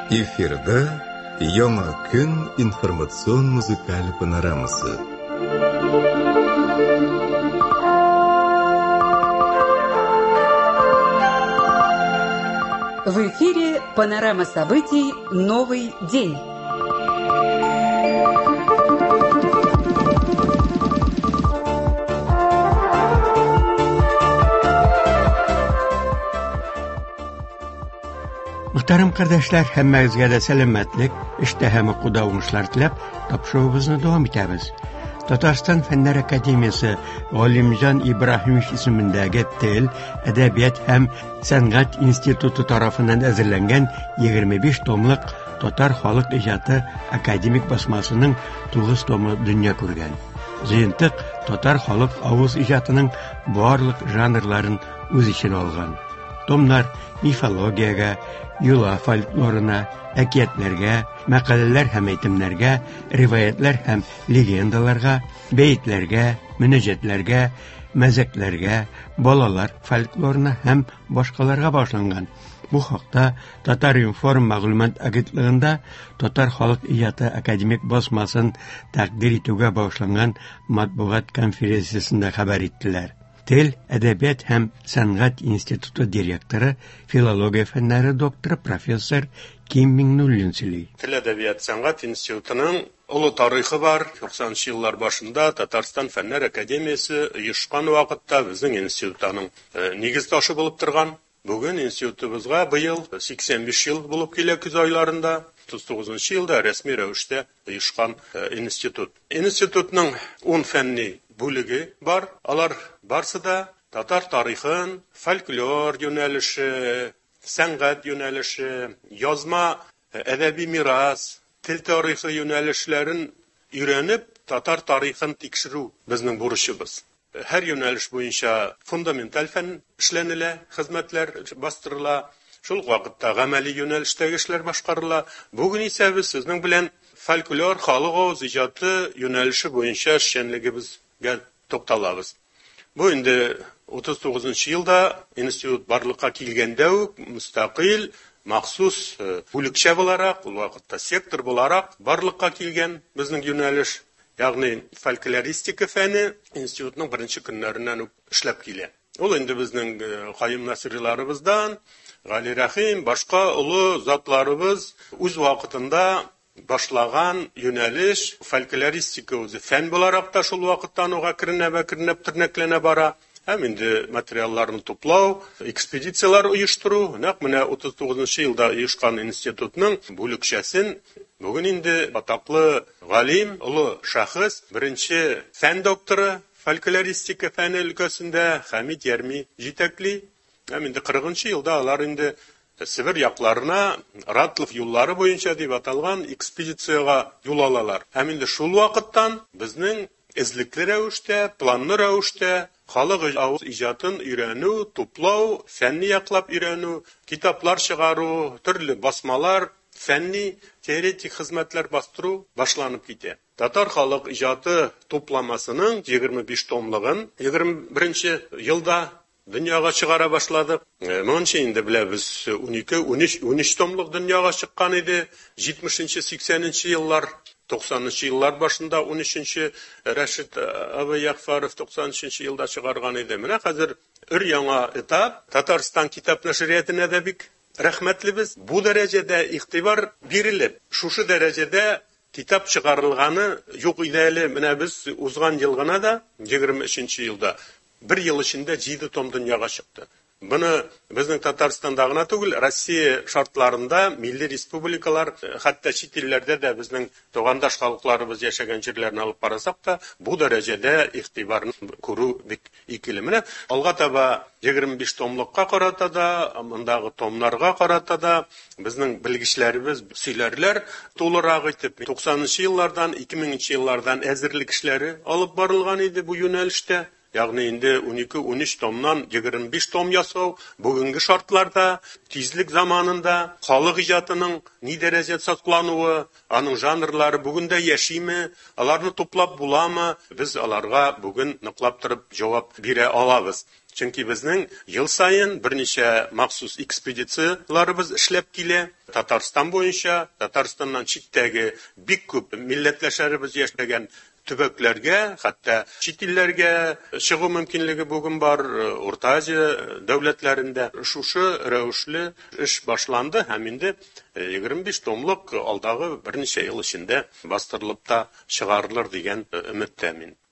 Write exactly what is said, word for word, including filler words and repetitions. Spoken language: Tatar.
Эфирда Яңа көн информацион музыкаль панорамасы. В эфире панорама событий «Новый день». Muhtaram kardeşler, həmmənizə də selametlik, iştəhəmi quda uğuşlar tilab, tapşırığımızı davam etəmiz. Tatarstan Fənlər Akademiyası Olimcan İbrahimoviç ismindəki Dil, Ədəbiyyat həm Sənət İnstitutu tarafından əzirlənən yigirma beş tomluq Tatar Xalq İcadı akademik basmasının to'qqiz tomu dünya görgən. Jıyıntıq Tatar Xalq Avuz İcadı'nın barlıq janrların öz içine alğan. Tomlar mifologiyaga, Yula folkloruna, əkiyyətlərə, məqalələr həm etimlərə, rivayətlər həm legendalarga, beyitlərə, münəcətlərə, məzəklərə, balalar folkloruna həm başqalarga başlanğan. Bu haqda Tatar Inform Məlumat Agentliyində Tatar Xalq İcadı akademik basmasını təqdir etüge başlanğan matbuat konferansiyasında xəbər etdilər. Dil, Ədəbiyyat həm Sənət İnstitutu direktoru, filologiya fənləri doktoru professor Kim Minnullin söylüyor. Dil, Ədəbiyyat, Sənət İnstitutunun ulu tarixi var. doksanıncı yıllar başında Tatarstan Fənlər Akademiyası uyuşqan vaqtda bizning institutning e, negiz taşı bo'lib turgan. Bugün institutumuzga bu yıl seksen beş yıl bo'lib kelgan kuz oylarında o'ttiz to'qqizinchi yılda resmi ravishda uyuşqan e, institut. Institutning o'n fənni bölügi var. Alar barsıda Tatar tarixin, folklor yönelişi, sənət yönelişi, yazma, edebi miras, til tarixi yönelişlerin öğrenip Tatar tarixin tekşiru bizning buruşumuz. Her yöneliş boyunca fundamental fen işlenile, hizmetler bastırıla, şul vaqtda gamali yönelişdagi işler başqarıla. Bugün ise biz sizning bilen folklor, xalq avuz ijodi yönelişi boyunca işlenligimiz gel to'xtalamiz. Bu endi o'ttiz to'qqizinchi yılda institut barlıqqa kelganda mustaqil, maxsus bo'lakcha bo'larak, u vaqtda sektor bo'larak barlıqqa kelgan bizning yo'nalish, ya'ni folkloristika fani institutning birinchi kunlaridan ishlab kelgan. Ol endi bizning qayim nasirlarimizdan Gali Rahim, boshqa ulu zotlarimiz o'z vaqtida başlagan yöneliş folkloristika o'zi fan bo'larak da şol vaqtdan oga kirinib va kirinib tirnaklana bara. Hem indi materiallarni to'plaw, ekspeditsiyalar uyushtiru, naq mana o'ttiz to'qqizinchi yılda uyushgan institutning bo'lakchasin bugün indi ataqlı galim, ulu shaxs, birinchi fan doktori folkloristika fani ülkəsində Hamid Yermi yetakli. Hem indi qirqinchi yılda alar indi Sibir yaklarına Ratlov yolları boyunca deyip atalgan ekspedisiyaga yol alalar. Hem indi şul vaqtdan bizning izlikli ravishda, planlı ravishda xalq avuz ijodini öğrenu, to'plaw, fənni yaqlab öğrenu, kitaplar çıgaru, türlü basmalar, fənni teoretik hizmetler bastırу başlanıp gitti. Tatar xalq ijodi toplamasının yigirma beş tomlığın yigirma birinchi yılda Dünyaga çıgara başladık. Moncha endi bilamiz o'n ikki o'n uch o'n uch tomliq dunyoga chiqqan edi. yetmişinchi sekseninchi yıllar, to'qsoninchi yıllar başında o'n uchinchi Rashid Abayaqfarov to'qsoninchi yılda çıgargan edi. Mana hozir ür yangi etap Tatariston kitob nashriyatine de bik rahmatlibiz. Bu derecede iqtibor berilib, şuşu derecede kitap çıkarılganı yok ideli. Mana biz uzgan yılgına da yigirma uchinchi yılda bir yıl içinde yedi tom dünyaga çıktı. Bunu bizning Tataristondagina tugul, Rossiya şartlarında milli respublikalar, hatta chet ellarda da bizning to'g'andosh xalqlarimiz yashagan yerlarni olib qarasak da bu derecede iqtiborni ko'ru ikilimini alga taba yigirma besh tomliqqa qarata da, mundagi tomlarga qarata da bizning bilgichlarimiz, suylarlar to'liroq etib to'qsoninchi yillardan ikki mingchi yillardan hozirlik ishlari olib borilgan edi bu yo'nalishda. Yağni indi o'n ikki o'n uch tomdan yigirma besh tom yasav bugungi şartlarda tezlik zamanında xalq ijodining ne derecede saklanığı, anın janrları bugün de yaşayımı, alarını toplap bulamı, biz alarga bugün nıqlap turib cevap bire alabız. Чөнки безнең ел сайын берничә махсус экспедицияларыбыз эшләп килә. Татарстан буенча, Татарстаннан читтәге бик күп милләтләшәребез яшәгән төбәкләргә, хәтта чит илләргә чыгу мөмкинлеге бүген бар. Урта Азия дәүләтләрендә шушы рәвешле эш башланды һәм инде егерме биш томлык алдагы берничә ел эчендә бастырылып та чыгарылыр дигән өметтә мин.